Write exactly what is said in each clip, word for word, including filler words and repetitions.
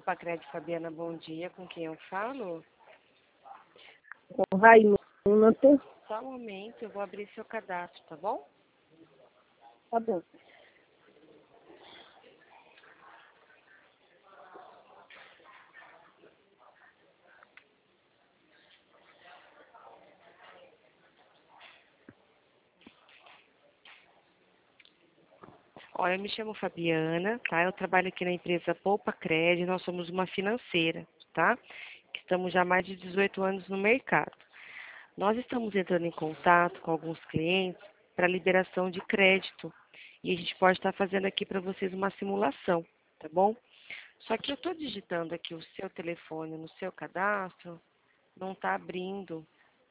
Opa, Crédito Fabiana, bom dia. Com quem eu falo? Com Raimundo. Só um momento, eu vou abrir seu cadastro, tá bom? Tá bom. Olha, eu me chamo Fabiana, tá? Eu trabalho aqui na empresa Poupa Crédito, nós somos uma financeira, tá? Que estamos já há mais de dezoito anos no mercado. Nós estamos entrando em contato com alguns clientes para liberação de crédito e a gente pode estar fazendo aqui para vocês uma simulação, tá bom? Só que eu estou digitando aqui o seu telefone no seu cadastro, não está abrindo.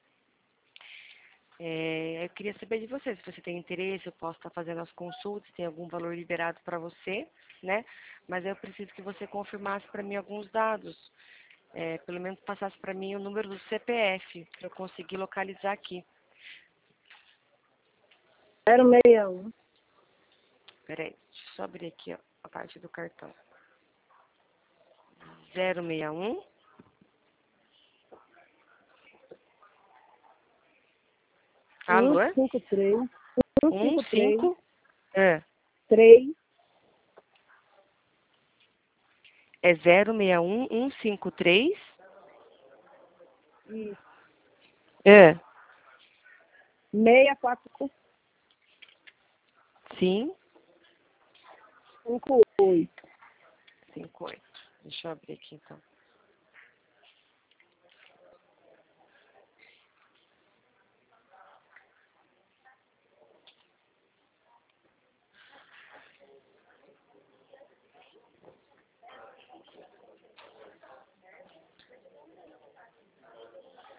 É, eu queria saber de você, se você tem interesse, eu posso estar fazendo as consultas, tem algum valor liberado para você, né? Mas eu preciso que você confirmasse para mim alguns dados, é, pelo menos passasse para mim o número do C P F, para eu conseguir localizar aqui. zero seis um. Peraí, deixa eu só abrir aqui ó, a parte do cartão. zero seis um. Alô? um cinco três. um um cinco três. cinco. É, três. é zero seis um, um cinco três. Isso. É, seis quatro sim, cinco oito. cinco oito. Deixa eu abrir aqui então.